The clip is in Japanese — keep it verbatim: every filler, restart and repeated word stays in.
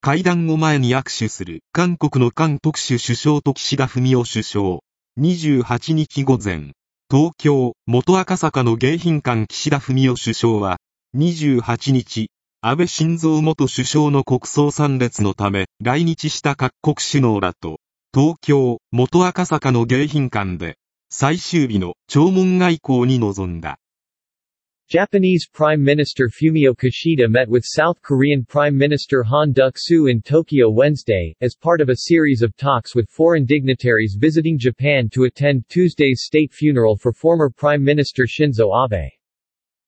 会談を前に握手する韓国の韓特殊首相と岸田文雄首相。にじゅうはちにち午前、東京、元赤坂の迎賓館岸田文雄首相は、にじゅうはちにち、安倍晋三元首相の国葬参列のため来日した各国首脳らと、東京、元赤坂の迎賓館で、最終日の弔問外交に臨んだ。 Japanese Prime Minister Fumio Kishida met with South Korean Prime Minister Han Duck-soo in Tokyo Wednesday, as part of a series of talks with foreign dignitaries visiting Japan to attend Tuesday's state funeral for former Prime Minister Shinzo Abe.